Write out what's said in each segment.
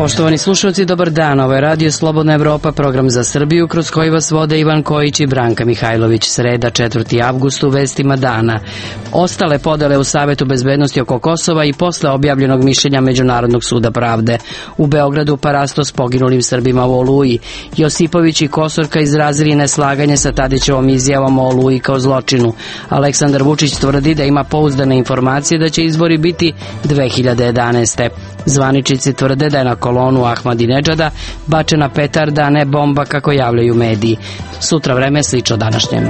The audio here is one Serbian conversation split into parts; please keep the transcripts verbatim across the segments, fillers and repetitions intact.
Poštovani slušalci, dobar dan. Ovo je Radio Slobodna Evropa, program za Srbiju, kroz koji vas vode Ivan Kojić i Branka Mihajlović. Sreda, četvrti avgust, u vestima dana. Ostale podele u Savetu bezbednosti oko Kosova i posle objavljenog mišljenja Međunarodnog suda pravde. U Beogradu parasto s poginulim Srbima u Oluji. Josipović i Kosorka izrazili neslaganje sa Tadićevom izjavom o Oluji kao zločinu. Aleksandar Vučić tvrdi da ima pouzdane informacije da će izbori biti dve hiljade jedanaeste. Zvaničnici tvrde da je na kolonu Ahmadinedžada bačena petarda, a ne bomba kako javljaju mediji. Sutra vreme slično današnjem.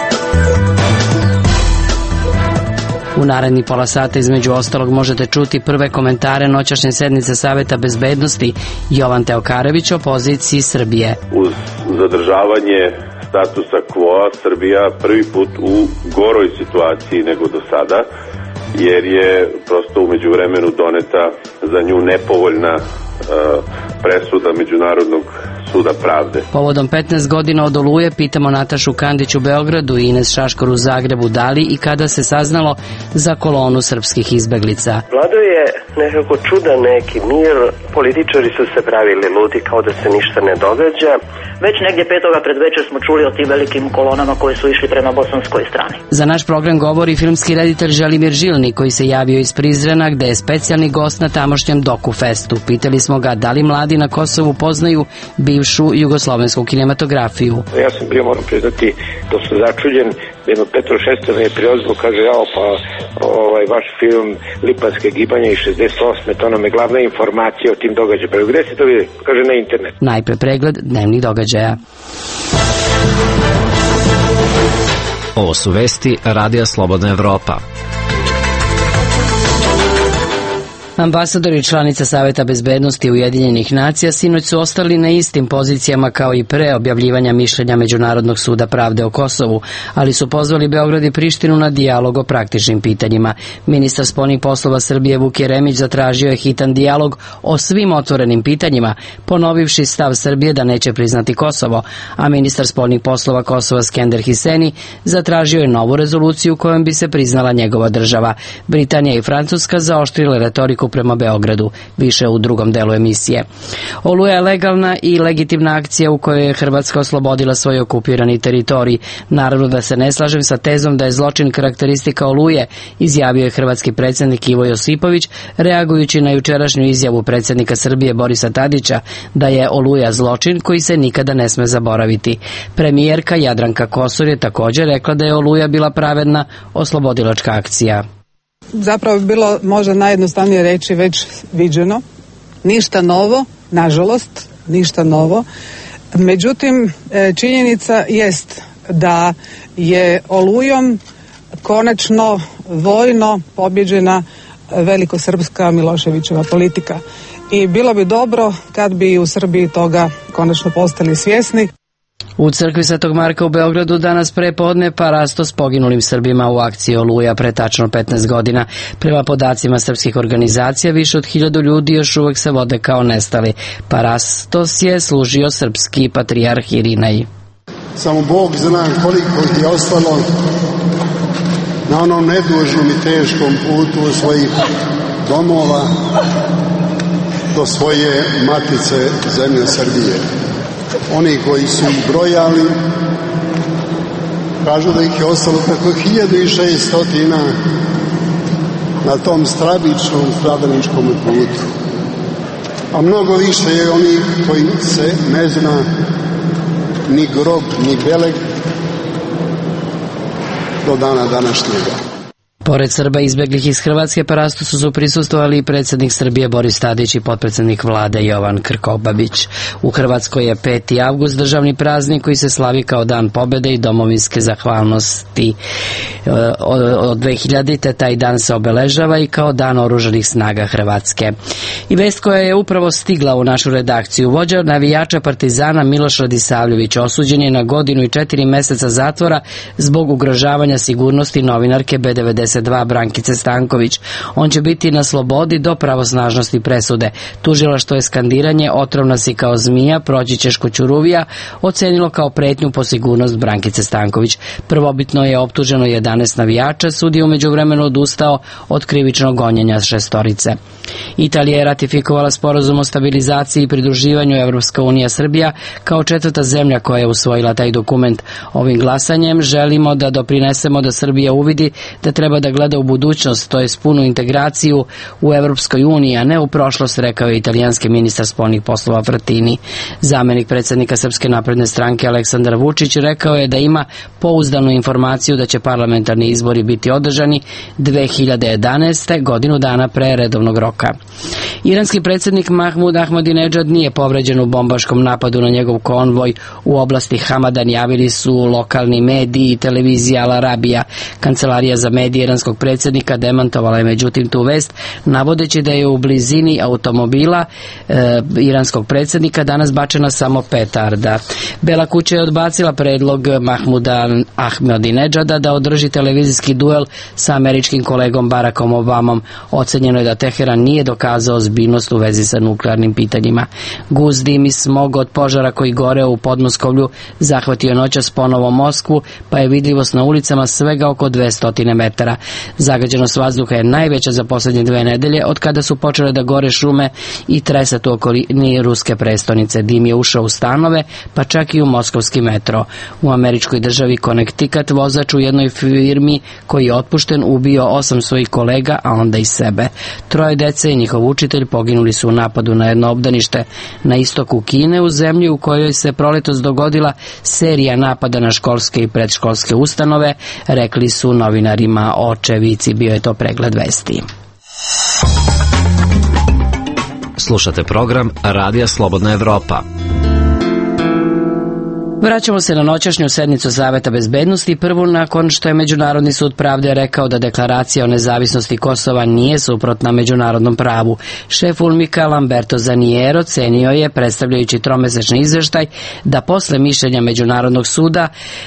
U naredni pola sata između ostalog možete čuti prve komentare noćašnje sednice Saveta bezbednosti. Jovan Teokarević o poziciji Srbije. Uz zadržavanje statusa quo, Srbija prvi put u goroj situaciji nego do sada, jer je prosto umeđu vremenu doneta za nju nepovoljna uh, presuda Međunarodnog suda pravde. Povodom petnaest godina od Oluje pitamo Natašu Kandić u Beogradu i Ines Šaškor u Zagrebu da li i kada se saznalo za kolonu srpskih izbeglica. Vladao je nekako čudan neki mir, političari su se pravili ludi kao da se ništa ne događa. Već negdje petoga predvečer smo čuli o tim velikim kolonama koje su išli prema bosanskoj strani. Za naš program govori filmski reditelj Želimir Žilni, koji se javio iz Prizrena, gde je specijalni gost na tamošnjem Doku Festu. Pitali smo ga da li mladi na Kosovu poznaju bivšu jugoslovensku kinematografiju. Ja sam bio, moram priznati, da sam začuđen. Jedno Petro Šestor me je priozvao, kaže, jao, pa ovaj, vaš film Lipanske gibanje iz šezdeset osme, to nam je glavna informacija o tim događajima. Gde se to vidi? Kaže, na internet. Najpre pregled dnevnih događaja. Ovo su vesti Radija Slobodna Evropa. Ambasadori i članica Saveta bezbednosti Ujedinjenih nacija sinoć su ostali na istim pozicijama kao i pre objavljivanja mišljenja Međunarodnog suda pravde o Kosovu, ali su pozvali Beograd i Prištinu na dijalog o praktičnim pitanjima. Ministar spoljnih poslova Srbije Vuk Jeremić zatražio je hitan dijalog o svim otvorenim pitanjima, ponovivši stav Srbije da neće priznati Kosovo, a ministar spoljnih poslova Kosova Skender Hiseni zatražio je novu rezoluciju kojom bi se priznala njegova država. Britanija i Francuska zaoštrile retoriku prema Beogradu, više u drugom delu emisije. Oluja je legalna i legitimna akcija u kojoj je Hrvatska oslobodila svoj okupirani teritorij. Naravno da se ne slažem sa tezom da je zločin karakteristika Oluje, izjavio je hrvatski predsjednik Ivo Josipović, reagujući na jučerašnju izjavu predsjednika Srbije Borisa Tadića da je Oluja zločin koji se nikada ne sme zaboraviti. Premijerka Jadranka Kosor je također rekla da je Oluja bila pravedna oslobodilačka akcija. Zapravo bi bilo možda najjednostavnije reći već viđeno. Ništa novo, nažalost, ništa novo. Međutim, činjenica jest da je Olujom konačno vojno pobjeđena velikosrpska Miloševićeva politika. I bilo bi dobro kad bi u Srbiji toga konačno postali svjesni. U crkvi Svetog Marka u Beogradu danas pre podne parasto s poginulim Srbima u akciji Oluja pre tačno petnaest godina. Prema podacima srpskih organizacija, više od hiljadu ljudi još uvek se vode kao nestali. Parastos je služio srpski patrijarh Irinaj. Samo Bog zna koliko je ostalo na onom nedužnom i teškom putu od svojih domova do svoje matice zemlje Srbije. Oni koji su ih brojali kažu da ih je ostalo preko hiljadu šesto na tom stravičnom stradalničkom putu. A mnogo više je onih koji se ne zna ni grob, ni beleg do dana današnjega. Pored Srba izbeglih iz Hrvatske, parastosu su prisustvovali i predsjednik Srbije Boris Tadić i potpredsjednik vlade Jovan Krkobabić. U Hrvatskoj je peti avgust, državni praznik koji se slavi kao dan pobjede i domovinske zahvalnosti. Od dve hiljadite taj dan se obeležava i kao dan oružanih snaga Hrvatske. I vest koja je upravo stigla u našu redakciju. Vođa navijača Partizana Miloš Radisavljević osuđen je na godinu i četiri meseca zatvora zbog ugrožavanja sigurnosti novinarke B devedeset devedeset dva Brankice Stanković. On će biti na slobodi do pravosnažnosti presude. Tužilaštvo je skandiranje "Otrovna si kao zmija, proći ćeš ko ćuruvija" ocenilo kao pretnju po sigurnost Brankice Stanković. Prvobitno je optuženo jedanaest navijača, sud je u međuvremenu odustao od krivičnog gonjenja šestorice. Italija je ratifikovala sporazum o stabilizaciji i pridruživanju Evropska unija Srbija kao četvrta zemlja koja je usvojila taj dokument. Ovim glasanjem želimo da doprinesemo da Srbija uvidi da treba da gleda u budućnost, to je punu integraciju u Evropskoj uniji, a ne u prošlost, rekao je italijanski ministar spoljnih poslova Frattini. Zamenik predsjednika Srpske napredne stranke Aleksandar Vučić rekao je da ima pouzdanu informaciju da će parlamentarni izbori biti održani dve hiljade jedanaeste. godinu dana pre redovnog roka. Iranski predsjednik Mahmud Ahmadinejad nije povređen u bombaškom napadu na njegov konvoj u oblasti Hamadan, javili su lokalni mediji i televizija Al Arabija. Kancelarija za medije iranskog predsjednika demantovala je međutim tu vest, navodeći da je u blizini automobila e, iranskog predsjednika danas bačena samo petarda. Bela kuća je odbacila predlog Mahmuda Ahmadinejada da održi televizijski duel sa američkim kolegom Barackom Obamom. Ocenjeno je da Teheran nije dokazao ozbiljnost u vezi sa nuklearnim pitanjima. Gust, dim i smog od požara koji gore u Podmoskovlju zahvatio noćas ponovo Moskvu, pa je vidljivost na ulicama svega oko dvesta metara. Zagađenost vazduha je najveća za posljednje dve nedelje od kada su počele da gore šume i tresat u okolini ruske prestonice. Dim je ušao u stanove, pa čak i u moskovski metro. U američkoj državi Connecticut vozač u jednoj firmi koji je otpušten ubio osam svojih kolega, a onda i sebe. Troje dece i njihov učitelj poginuli su u napadu na jedno obdanište na istoku Kine, u zemlji u kojoj se proletos dogodila serija napada na školske i predškolske ustanove, rekli su novinarima očevici. Bio je to pregled vesti. Slušate program Radija Slobodna Evropa. Vraćamo se na noćašnju sednicu Saveta bezbednosti, prvu nakon što je Međunarodni sud pravde rekao da deklaracija o nezavisnosti Kosova nije suprotna međunarodnom pravu. Šef UNMIK-a Lamberto Zaniero cenio je, predstavljajući tromesečni izveštaj, da posle mišljenja Međunarodnog suda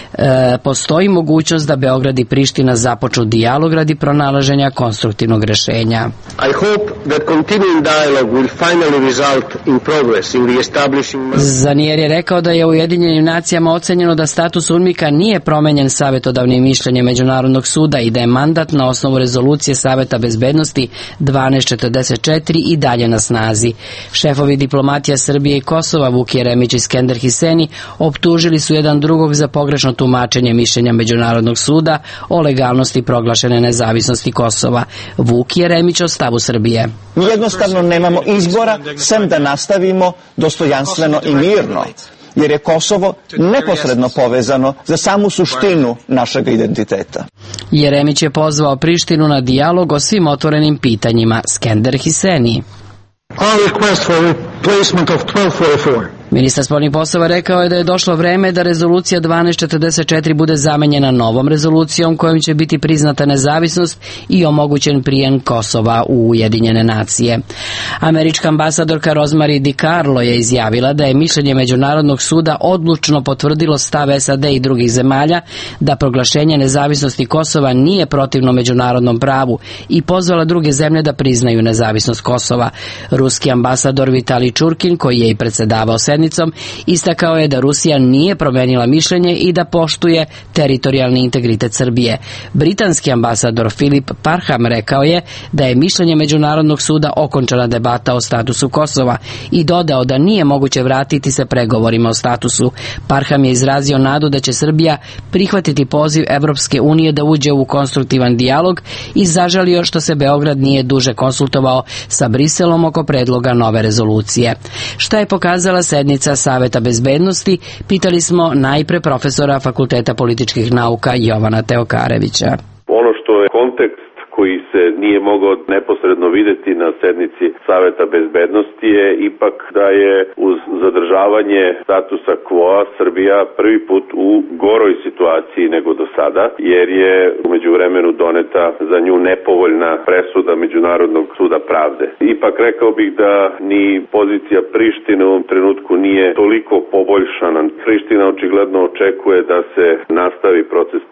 e, postoji mogućnost da Beograd i Priština započnu dijalog radi pronalaženja konstruktivnog rešenja. I hope that continuing dialogue will finally result in progress in reestablishing... Zanier je rekao da je Ujedinjenim nacijama ocenjeno da status UNMIK-a nije promenjen savetodavnim mišljenjem Međunarodnog suda i da je mandat na osnovu rezolucije Saveta bezbednosti dvanaest četrdeset četiri i dalje na snazi. Šefovi diplomatija Srbije i Kosova Vuk Jeremić i Skender Hiseni optužili su jedan drugog za pogrešno tumačenje mišljenja Međunarodnog suda o legalnosti proglašene nezavisnosti Kosova. Vuk Jeremić o stavu Srbije. Mi jednostavno nemamo izbora sem da nastavimo dostojanstveno i mirno, jer je Kosovo neposredno povezano za samu suštinu našeg identiteta. Jeremić je pozvao Prištinu na dijalog o svim otvorenim pitanjima. Skender Hiseni. Our request for replacement of twelve forty-four. Ministar spoljnih poslova rekao je da je došlo vreme da rezolucija dvanaest četrdeset četiri bude zamenjena novom rezolucijom kojom će biti priznata nezavisnost i omogućen prijem Kosova u Ujedinjene nacije. Američka ambasadorka Rosemary DiCarlo je izjavila da je mišljenje Međunarodnog suda odlučno potvrdilo stav S A D i drugih zemalja da proglašenje nezavisnosti Kosova nije protivno međunarodnom pravu i pozvala druge zemlje da priznaju nezavisnost Kosova. Ruski ambasador Vitali Čurkin, koji je i predsedavao sednicom, istakao je da Rusija nije promenila mišljenje i da poštuje teritorijalni integritet Srbije. Britanski ambasador Filip Parham rekao je da je mišljenje Međunarodnog suda okončana debata o statusu Kosova i dodao da nije moguće vratiti se pregovorima o statusu. Parham je izrazio nadu da će Srbija prihvatiti poziv Evropske unije da uđe u konstruktivan dijalog i zažalio što se Beograd nije duže konsultovao sa Briselom oko predloga nove rezolucije. Šta je pokazala sednica Saveta bezbednosti, pitali smo najpre profesora Fakulteta političkih nauka Jovana Teokarevića. Ono što je kontekst koji se nije mogao neposredno videti na sednici Saveta bezbednosti je ipak da je uz zadržavanje statusa quo Srbija prvi put u goroj situaciji nego do sada, jer je u međuvremenu doneta za nju nepovoljna presuda Međunarodnog suda pravde. Ipak rekao bih da ni pozicija Prištine u ovom trenutku nije toliko poboljšana. Priština očigledno očekuje da se nastavi proces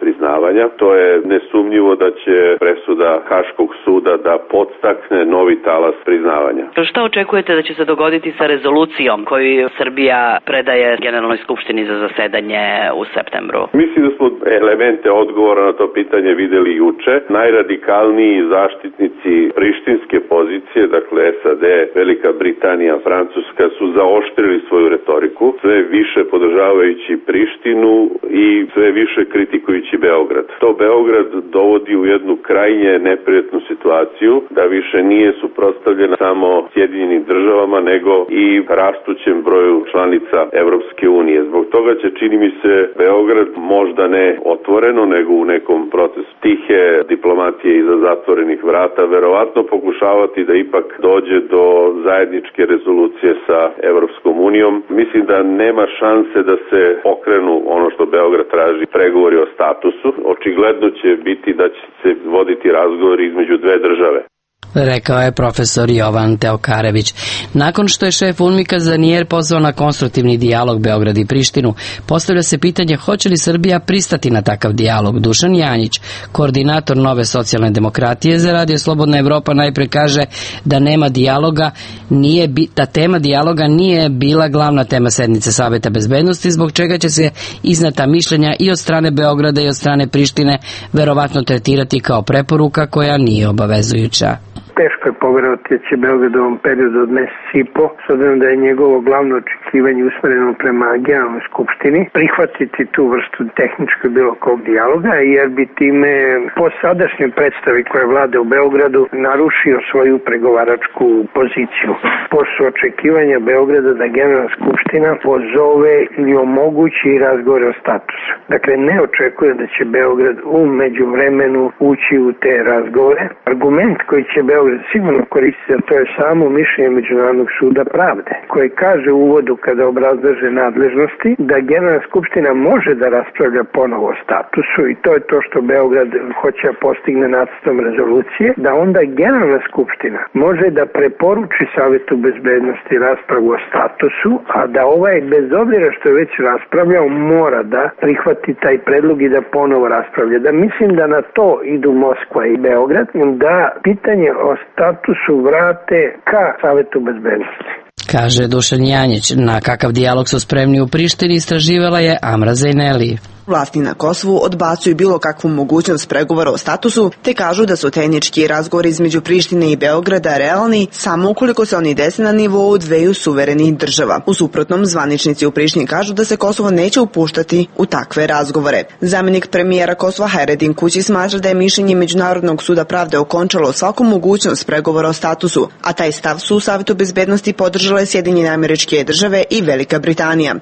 priznavanja. To je nesumnjivo da će presuda Haškog suda da podstakne novi talas priznavanja. Šta očekujete da će se dogoditi sa rezolucijom koju Srbija predaje Generalnoj skupštini za zasedanje u septembru? Mislim da smo elemente odgovora na to pitanje videli juče. Najradikalniji zaštitnici prištinske pozicije, dakle S A D, Velika Britanija, Francuska, su zaoštrili svoju retoriku, sve više podržavajući Prištinu i sve više kritikujući Beograd. To Beograd dovodi u jednu krajnje neprijatnu situaciju, da više nije suprotstavljena samo Sjedinjenim državama, nego i rastućem broju članica Evropske unije. Zbog toga će, čini mi se, Beograd možda ne otvoreno, nego u nekom procesu tihe diplomatije iza zatvorenih vrata, verovatno pokušavati da ipak dođe do zajedničke rezolucije sa Evropskom unijom. Mislim da nema šanse da se pokrenu ono što Beograd traži, pregovori o statusu. Očigledno će biti da će se voditi razgovori između dve države. Rekao je profesor Jovan Teokarević. Nakon što je šef UNMIK-a Zanier pozvao na konstruktivni dijalog Beograd i Prištinu, postavlja se pitanje hoće li Srbija pristati na takav dijalog. Dušan Janjić, koordinator Nove socijalne demokratije za Radio Slobodna Evropa, najpre kaže da nema dijaloga, nije, da tema dijaloga nije bila glavna tema sednice Saveta bezbednosti, zbog čega će se izneta mišljenja i od strane Beograda i od strane Prištine verovatno tretirati kao preporuka koja nije obavezujuća. Teško je poverovati da će Beograd u ovom periodu od mesec i po, s obzirom da je njegovo glavno očekivanje usmereno prema Generalnoj skupštini, prihvatiti tu vrstu tehničkog bilo kog dijaloga, jer bi time po sadašnjoj predstavi koja vlade u Beogradu narušio svoju pregovaračku poziciju. Pošto su očekivanja Beograda da Generalna skupština pozove ili omogući razgovore o statusu. Dakle, ne očekuje da će Beograd u međuvremenu ući u te razgovore. Argument koji će Beograd sigurno koristiti, a to je samo mišljenje Međunarodnog suda pravde, koji kaže u uvodu kada obrazlaže nadležnosti da Generalna skupština može da raspravlja ponovo o statusu, i to je to što Beograd hoće da postigne nacrtom rezolucije, da onda Generalna skupština može da preporuči Savetu bezbednosti raspravu o statusu, a da ovaj, bez obzira što je već raspravljao, mora da prihvati taj predlog i da ponovo raspravlja. Da mislim da na to idu Moskva i Beograd, da pitanje o statusu vrate ka Savetu bezbednosti. Kaže Dušan Janjić. Na kakav dijalog su spremni u Prištini istraživala je Amra Zejneli. Vlasti na Kosovu odbacuju bilo kakvu mogućnost pregovora o statusu, te kažu da su tehnički razgovori između Prištine i Beograda realni samo ukoliko se oni dese na nivou dveju suverenih država. U suprotnom, zvaničnici u Prištini kažu da se Kosovo neće upuštati u takve razgovore. Zamjenik premijera Kosova Hayreddin Kući smatra da je mišljenje Međunarodnog suda pravde okončalo svaku mogućnost pregovora o statusu, a taj stav su u Savetu bezbednosti podržale Sjedinjene Američke Države i Velika Britanija.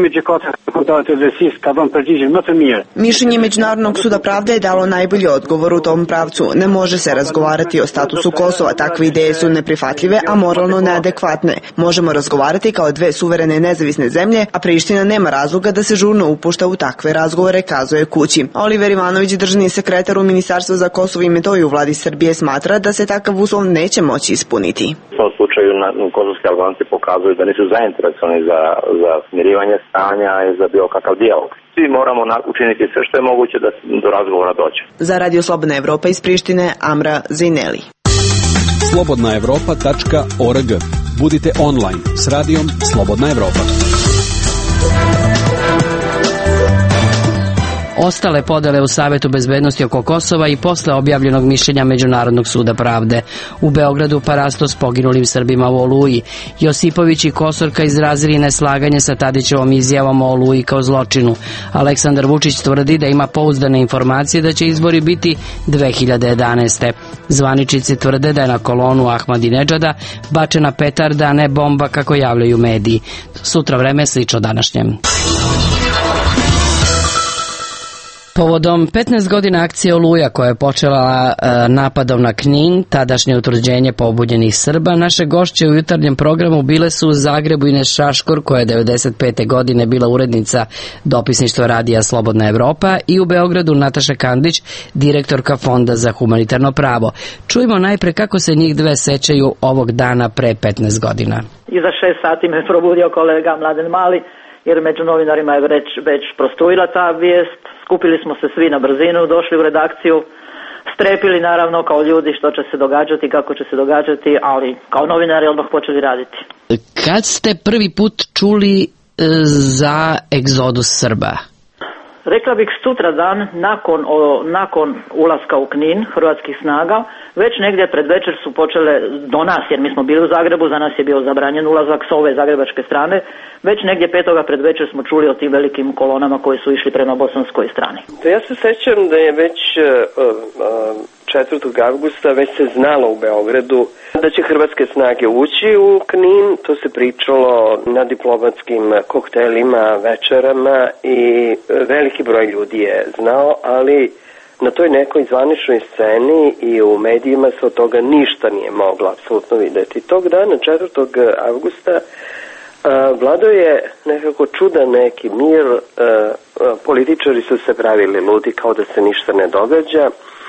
Mišljenje Međunarodnog suda pravde je dalo najbolji odgovor u tom pravcu. Ne može se razgovarati o statusu Kosova. Takve ideje su neprihvatljive, a moralno neadekvatne. Možemo razgovarati kao dve suverene nezavisne zemlje, a Priština nema razloga da se žurno upušta u takve razgovore, kazuje Kući. Oliver Ivanović, državni sekretar u Ministarstvu za Kosovo i Metohiju u vladi Srbije, smatra da se takav uslov neće moći ispuniti. U tom slučaju kosovski Albanci pokazuju da nisu zainteresovani za, za smirivanje stanja i za bilo kakav dijalog. Svi moramo učiniti sve što je moguće da do razgovora dođe. Za Radio Slobodna Evropa iz Prištine, Amra Zejneli. slobodna evropa tačka org. Budite online s radijom Slobodna Evropa. Ostale podele u Savetu bezbednosti oko Kosova i posle objavljenog mišljenja Međunarodnog suda pravde. U Beogradu parasto s poginulim Srbima u Oluji. Josipović i Kosorka izrazili neslaganje sa Tadićevom izjavom o Oluji kao zločinu. Aleksandar Vučić tvrdi da ima pouzdane informacije da će izbori biti dve hiljade jedanaeste. Zvaničnici tvrde da je na kolonu Ahmadinedžada bačena petarda, a ne bomba kako javljaju mediji. Sutra vreme slično današnjem. Povodom petnaest godina akcije Oluja koja je počela e, napadom na Knin, tadašnje utvrđenje pobunjenih Srba, naše gošće u jutarnjem programu bile su u Zagrebu Ines Šaškor, koja je devedeset pete godine bila urednica dopisništva Radija Slobodna Evropa, i u Beogradu Nataša Kandić, direktorka Fonda za humanitarno pravo. Čujemo najpre kako se njih dve sećaju ovog dana pre petnaest godina. Iza šest sati me probudio kolega Mladen Mali jer među novinarima je već, već prostojila ta vijest. Skupili smo se svi na brzinu, došli u redakciju, strepili naravno kao ljudi što će se događati, kako će se događati, ali kao novinari odmah počeli raditi. Kad ste prvi put čuli e, za egzodus Srba? Rekla bih sutra dan nakon, o, nakon ulaska u Knin hrvatskih snaga, već negdje pred večer su počele do nas, jer mi smo bili u Zagrebu, za nas je bio zabranjen ulazak s ove zagrebačke strane, već negdje petoga pred večer smo čuli o tim velikim kolonama koji su išli prema bosanskoj strani. Ja se sećam da je već četvrtog avgusta već se znalo u Beogradu da će hrvatske snage ući u Knin, to se pričalo na diplomatskim koktelima, večerama i veliki broj ljudi je znao, ali na toj nekoj zvaničnoj sceni i u medijima se od toga ništa nije moglo apsolutno vidjeti. Tog dana, četvrtog avgusta, vladao je nekako čudan neki mir, političari su se pravili ludi kao da se ništa ne događa.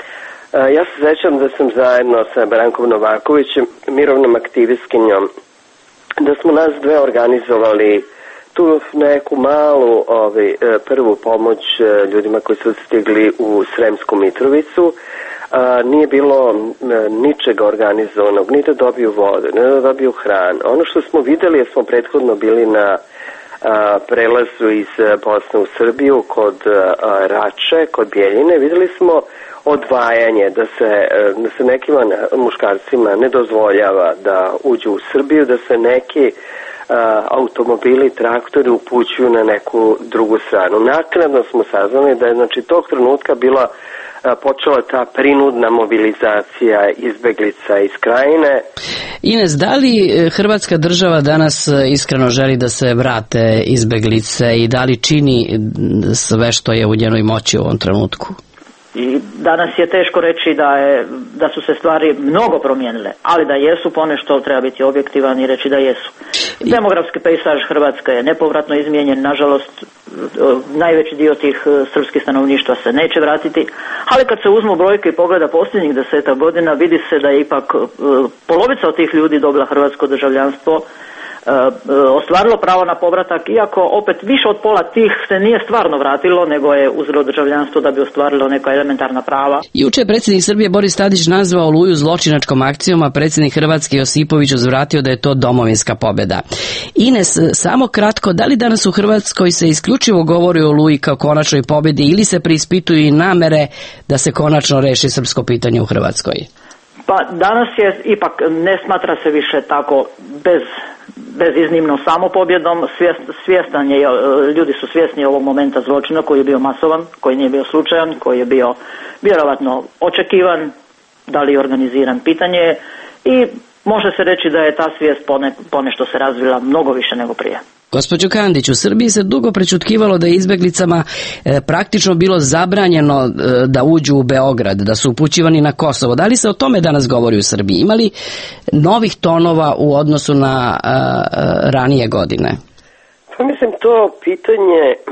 Ja se sećam da sam zajedno sa Brankom Novakovićem, mirovnom aktivistkinjom, da smo nas dve organizovali tu neku malu ovaj, prvu pomoć ljudima koji su stigli u Sremsku Mitrovicu. A, nije bilo ničega organizovanog, ni da dobiju vodu, ni da dobiju hranu. Ono što smo vidjeli, jer smo prethodno bili na a, prelazu iz Bosne u Srbiju kod a, Rače, kod Bjeljine, vidjeli smo odvajanje, da se, da se nekima muškarcima ne dozvoljava da uđu u Srbiju, da se neki a, automobili, traktori upućuju na neku drugu stranu. Naknadno smo saznali da je znači tog trenutka bila a, počela ta prinudna mobilizacija izbeglica iz Krajine. Ines, da li Hrvatska država danas iskreno želi da se vrate izbeglice i da li čini sve što je u njenoj moći u ovom trenutku? I danas je teško reći da, je, da su se stvari mnogo promijenile, ali da jesu ponešto, treba biti objektivan i reći da jesu. Demografski pejsaž Hrvatske je nepovratno izmijenjen, nažalost najveći dio tih srpskih stanovništva se neće vratiti, ali kad se uzmu brojke i pogleda posljednjih deseta godina, vidi se da je ipak polovica od tih ljudi dobila hrvatsko državljanstvo, ostvarilo pravo na povratak, iako opet više od pola tih se nije stvarno vratilo, nego je uzelo državljanstvo da bi ostvarilo neka elementarna prava. Juče je predsjednik Srbije Boris Tadić nazvao Oluju zločinačkom akcijom, a predsjednik Hrvatske Josipović uzvratio da je to domovinska pobjeda. Ines, samo kratko, da li danas u Hrvatskoj se isključivo govori o Oluji kao konačnoj pobjedi ili se preispituju i namere da se konačno reši srpsko pitanje u Hrvatskoj? Pa danas je ipak, ne smatra se više tako bez beziznimno samo pobjedom, svijest, svjestan je, ljudi su svjesni ovog momenta zločina koji je bio masovan, koji nije bio slučajan, koji je bio vjerovatno očekivan, da li organiziran, pitanje, i može se reći da je ta svijest pone, ponešto se razvila mnogo više nego prije. Gospođo Kandić, u Srbiji se dugo prečutkivalo da je izbeglicama e, praktično bilo zabranjeno e, da uđu u Beograd, da su upućivani na Kosovo. Da li se o tome danas govori u Srbiji? Ima li novih tonova u odnosu na e, ranije godine? Pa mislim, to pitanje e,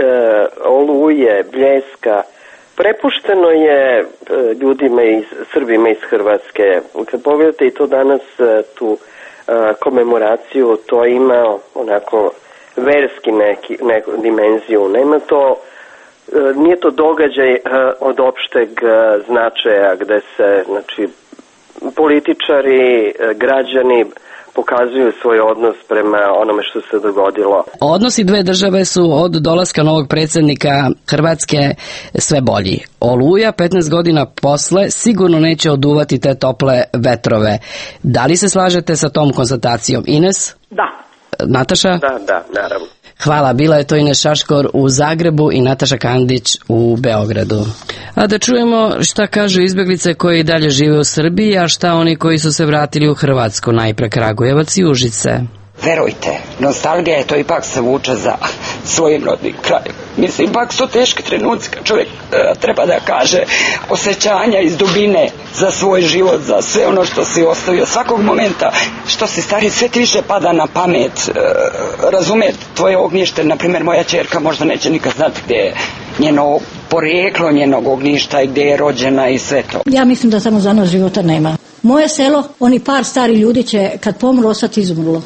Oluje, Bljeska, prepušteno je e, ljudima iz Srbima iz Hrvatske. Kad pogledate i to danas e, tu komemoraciju, to ima onako verski neki, neku dimenziju. Nema to, nije to događaj od opšteg značaja gde se znači političari, građani pokazuju svoj odnos prema onome što se dogodilo. Odnosi dve države su od dolaska novog predsjednika Hrvatske sve bolji. Oluja, petnaest godina posle, sigurno neće oduvati te tople vetrove. Da li se slažete sa tom konstatacijom? Ines? Da. Da, Nataša? da, naravno. Hvala, bila je to Ines Šaškor u Zagrebu i Nataša Kandić u Beogradu. A da čujemo šta kažu izbjeglice koji i dalje žive u Srbiji, a šta oni koji su se vratili u Hrvatsku, najpre Kragujevac i Užice. Verujte, nostalgija je to ipak se vuče za svojim rodnim krajem. Mislim, ipak su teški trenuci kad čovjek e, treba da kaže osjećanja iz dubine za svoj život, za sve ono što si ostavio. Svakog momenta što si stari, sve ti više pada na pamet. E, razumeti tvoje ognjište, na primjer moja ćerka možda neće nikad znati gdje je njeno porijeklo njenog ognjišta i gdje je rođena i sve to. Ja mislim da samo za nas života nema. Moje selo, oni par stari ljudi će kad pomru ostati izumrlo.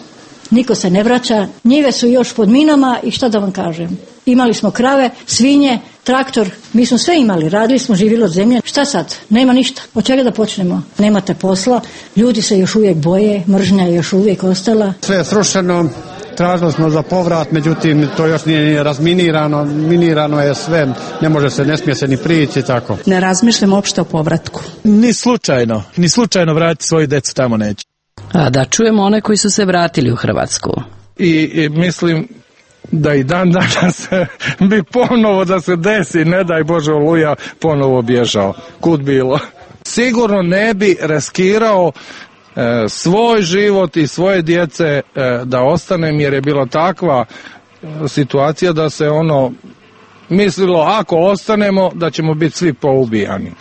niko se ne vraća, njive su još pod minama i šta da vam kažem. Imali smo krave, svinje, traktor, mi smo sve imali, radili smo, živjeli od zemlje. Šta sad? Nema ništa. Od čega da počnemo? Nemate posla, ljudi se još uvijek boje, mržnja je još uvijek ostala. Sve je srušeno, tražili smo za povrat, međutim to još nije razminirano, minirano je sve, ne može se, ne smije se ni prići, tako. Ne razmišljam uopšte o povratku. Ni slučajno, ni slučajno vratiti svoju decu tamo neće. A da čujemo one koji su se vratili u Hrvatsku. I, i mislim da i dan danas bi ponovo da se desi, ne daj Bože Oluja, ponovo bježao. Kud bilo? Sigurno ne bi riskirao e, svoj život i svoje djece e, da ostanem, jer je bila takva e, situacija da se ono mislilo ako ostanemo da ćemo biti svi poubijani.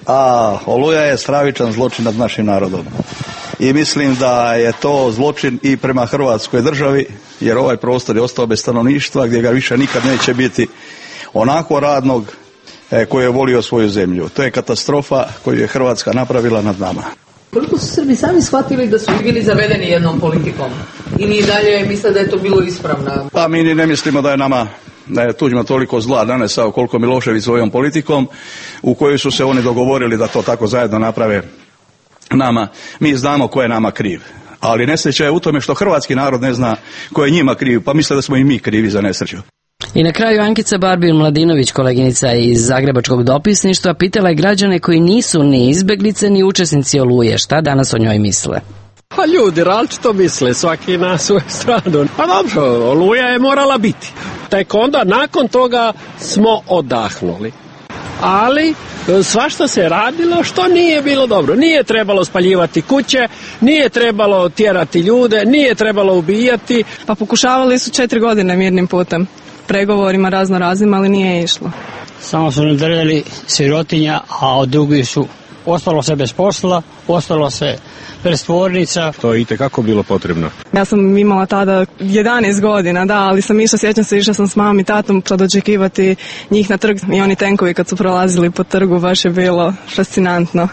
A Oluja je stravičan zločin nad našim narodom. I mislim da je to zločin i prema Hrvatskoj državi, jer ovaj prostor je ostao bez stanovništva gdje ga više nikad neće biti onako radnog e, koji je volio svoju zemlju. To je katastrofa koju je Hrvatska napravila nad nama. Koliko su Srbi sami shvatili da su bili zavedeni jednom politikom? Ili i dalje misle da je to bilo ispravno? Pa mi ni ne mislimo da je nama da je Tuđman toliko zla nanesao koliko Milošević svojom politikom u kojoj su se oni dogovorili da to tako zajedno naprave nama. Mi znamo ko je nama kriv, ali nesreća je u tome što hrvatski narod ne zna ko je njima kriv, pa misle da smo i mi krivi za nesreću. I na kraju Ankica Barbin-Mladinović, koleginica iz Zagrebačkog dopisništva, pitala je građane koji nisu ni izbeglice ni učesnici Oluje šta danas o njoj misle. Pa ljudi različito misle, svaki na svoju stranu. Pa dobro, Oluja je morala biti. Tek onda nakon toga smo odahnuli. Ali svašta se radilo što nije bilo dobro. Nije trebalo spaljivati kuće, nije trebalo tjerati ljude, nije trebalo ubijati. Pa pokušavali su četiri godine mirnim putem, pregovorima razno raznim, ali nije išlo. Samo su nadrljali sirotinja, a od drugi su ostalo se bez posla, ostalo se bez tvornica. To je itekako bilo potrebno. Ja sam imala tada jedanaest godina, da, ali sam išla, sjećam se, išla sam s mamom i tatom sad očekivati njih na trg i oni tenkovi kad su prolazili po trgu, baš je bilo fascinantno.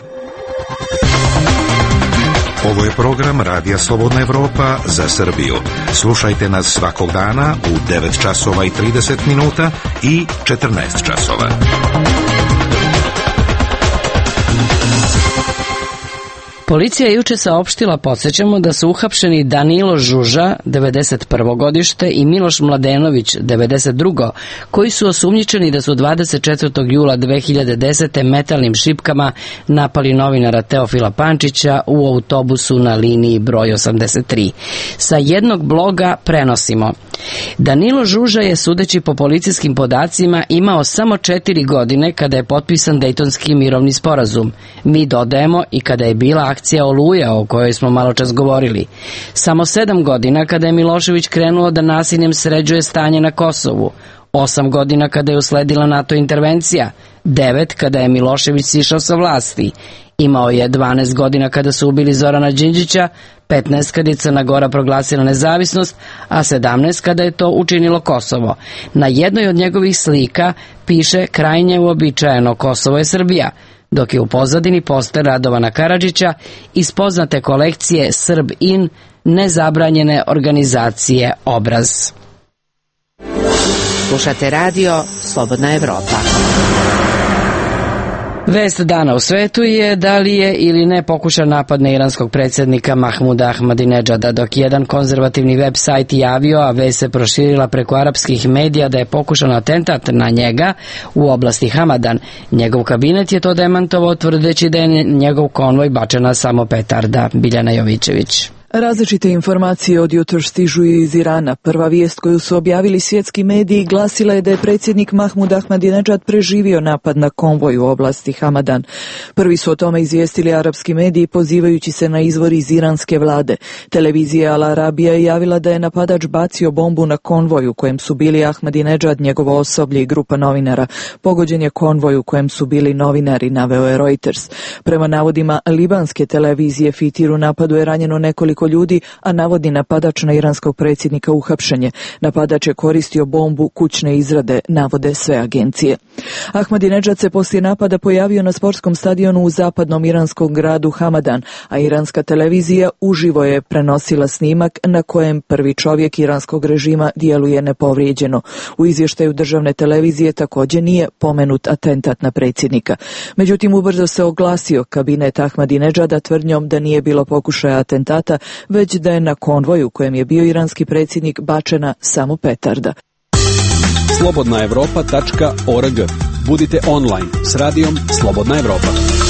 Ovo je program Radija Slobodna Evropa za Srbiju. Slušajte nas svakog dana u devet časova i trideset minuta i četrnaest časova. Policija je juče saopštila, podsjećamo, da su uhapšeni Danilo Žuža, devedeset prvo godište, i Miloš Mladenović, devedeset drugo, koji su osumnjičeni da su dvadeset četvrtog jula dve hiljade desete. metalnim šipkama napali novinara Teofila Pančića u autobusu na liniji broj osamdeset tri. Sa jednog bloga prenosimo. Danilo Žuža je, sudeći po policijskim podacima, imao samo četiri godine kada je potpisan Dejtonski mirovni sporazum. Mi dodajemo i kada je bila akcija Oluja o kojoj smo malo čas govorili. Samo sedam godina kada je Milošević krenuo da nasiljem sređuje stanje na Kosovu. Osam godina kada je usledila NATO intervencija. Devet kada je Milošević sišao sa vlasti. Imao je dvanaest godina kada su ubili Zorana Đinđića, petnaest kada je Crna Gora proglasila nezavisnost, a sedamnaest kada je to učinilo Kosovo. Na jednoj od njegovih slika piše krajnje uobičajeno Kosovo je Srbija, dok je u pozadini poster Radovana Karadžića iz poznate kolekcije Srb in, nezabranjene organizacije Obraz. Slušate radio Slobodna Evropa. Vest dana u svetu je da li je ili ne pokušan napad na iranskog predsjednika Mahmuda Ahmadinedžada, dok jedan konzervativni web sajt javio, a vest se proširila preko arapskih medija da je pokušan atentat na njega u oblasti Hamadan. Njegov kabinet je to demantovao tvrdeći da je njegov konvoj bačena samo petarda. Biljana Jovićević. Različite informacije od jutros stižu iz Irana. Prva vijest koju su objavili svjetski mediji glasila je da je predsjednik Mahmud Ahmadinedžad preživio napad na konvoj u oblasti Hamadan. Prvi su o tome izvijestili arapski mediji pozivajući se na izvor iz iranske vlade. Televizija Al Arabija je javila da je napadač bacio bombu na konvoj u kojem su bili Ahmadinedžad, njegovo osoblje i grupa novinara. Pogođen je konvoj u kojem su bili novinari, naveo je Reuters. Prema navodima libanske televizije Fitir, u napadu je ranjeno nekoliko nekoliko ljudi, a navodni napadač na iranskog predsjednika uhapšen je. Napadač je koristio bombu kućne izrade, navode sve agencije. Ahmadinedžad se poslije napada pojavio na sportskom stadionu u zapadnom iranskom gradu Hamadan, a iranska televizija uživo je prenosila snimak na kojem prvi čovjek iranskog režima djeluje nepovrijeđeno. U izvještaju državne televizije također nije pomenut atentat na predsjednika. Međutim, ubrzo se oglasio kabinet Ahmadinedžada tvrdnjom da nije bilo pokušaja atentata, već da je na konvoju kojem je bio iranski predsjednik bačena samo petarda. slobodna evropa tačka org. Budite online s radijom Slobodna Evropa.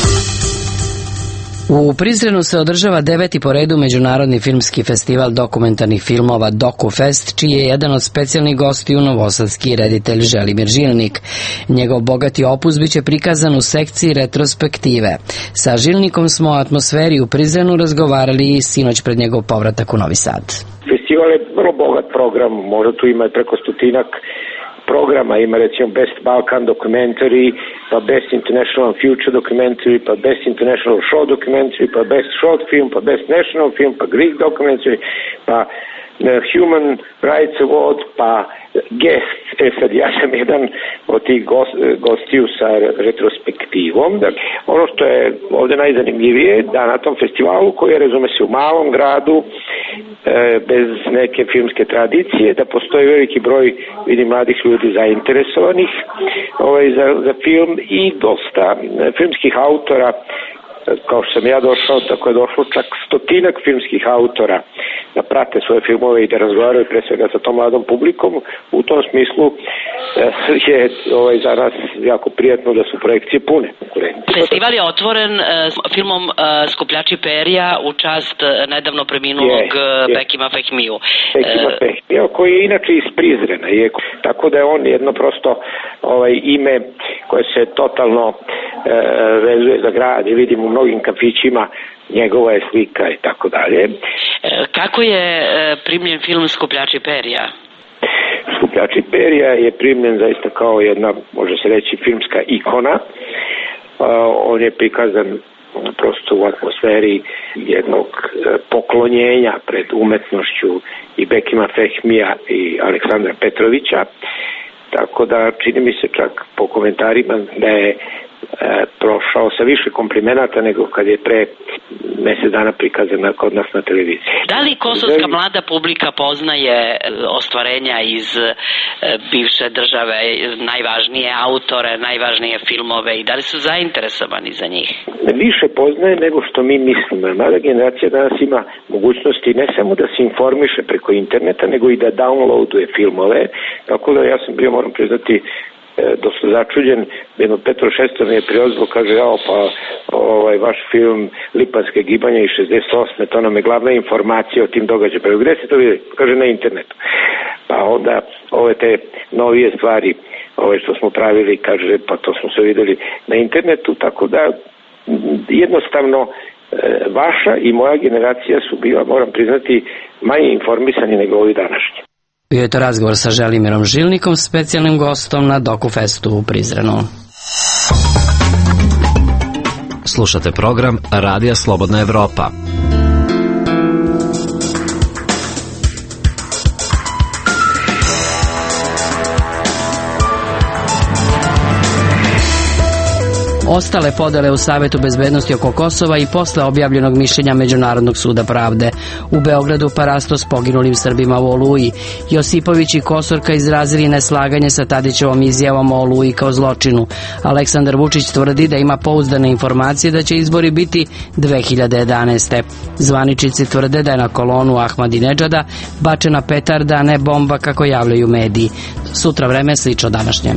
U Prizrenu se održava deveti po redu Međunarodni filmski festival dokumentarnih filmova DokuFest, čiji je jedan od specijalnih gostiju novosadski reditelj Želimir Žilnik. Njegov bogati opus biće prikazan u sekciji retrospektive. Sa Žilnikom smo o atmosferi u Prizrenu razgovarali i sinoć pred njegov povratak u Novi Sad. Festival je vrlo bogat program, možda tu ima preko stotinak programa, ima recimo Best Balkan Documentary, pa Best International Future Documentary, pa Best International Short Documentary, pa Best Short Film, pa Best National Film, pa Greek Documentary, pa Human Rights Award, pa Guest. E sad, ja sam jedan od tih gost, gostiju sa retrospektivom. Dakle, ono što je ovdje najzanimljivije, da na tom festivalu, koji je, razume se, u malom gradu, e, bez neke filmske tradicije, da postoji veliki broj, vidim, mladih ljudi zainteresovanih ovaj, za, za film i dosta e, filmskih autora. Kao što sam ja došao, tako je došlo čak stotinak filmskih autora da prate svoje filmove i da razgovaraju pre svega sa tom mladom publikom. U tom smislu je ovaj, za nas jako prijatno da su projekcije pune. Festival je otvoren uh, filmom uh, Skupljači perja u čast uh, nedavno preminulog je, je. Bekima Fehmiju. Bekima uh, Fehmija, koji je inače iz Prizrena. Je, tako da je on jedno prosto ovaj, ime koje se totalno uh, vezuje za grad i vidim u mnogim kafićima njegova je slika i tako dalje. Kako je primljen film Skupljači perja? Skupljači perja je primljen zaista kao jedna, može se reći, filmska ikona. On je prikazan prosto u atmosferi jednog poklonjenja pred umetnošću i Bekima Fehmija i Aleksandra Petrovića. Tako da čini mi se čak po komentarima da je E, prošao sa više komplimenata nego kad je pre mjesec dana prikazana kod nas na televiziji. Da li kosovska mlada publika poznaje ostvarenja iz e, bivše države, najvažnije autore, najvažnije filmove i da li su zainteresovani za njih? Više poznaje nego što mi mislimo. Mlada generacija danas ima mogućnosti ne samo da se informiše preko interneta, nego i da downloaduje filmove. Tako da ja sam bio, moram priznati, dosta začuđen, jedno Petro Šestor mi je priozvao, kaže, jao, pa ovaj, vaš film Lipanske gibanja iz šezdeset osme to nam je glavna informacija o tim događajima. Pa gdje se to vidi? Kaže, na internetu. Pa onda ove te novije stvari, ove što smo pravili, kaže, pa to smo se vidjeli na internetu, tako da jednostavno vaša i moja generacija su bila, moram priznati, manje informisani nego ovi današnji. Bio je to razgovor sa Želimirom Žilnikom, specijalnim gostom na DokuFestu u Prizrenu. Slušate program Radija Slobodna Evropa. Ostale podele u Savetu bezbednosti oko Kosova i posle objavljenog mišljenja Međunarodnog suda pravde. U Beogradu parasto s poginulim Srbima u Oluji. Josipović i Kosorka izrazili neslaganje sa Tadićevom izjavom o Oluji kao zločinu. Aleksandar Vučić tvrdi da ima pouzdane informacije da će izbori biti dve hiljade jedanaeste. Zvaničnici tvrde da je na kolonu Ahmadinedžada bačena petarda, a ne bomba kako javljaju mediji. Sutra vreme slično današnjem.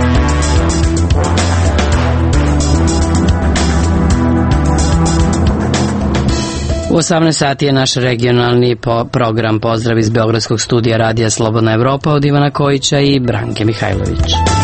U osamnaest sati je naš regionalni po program. Pozdrav iz Beogradskog studija Radija Slobodna Evropa od Ivana Kojića i Branke Mihajlović.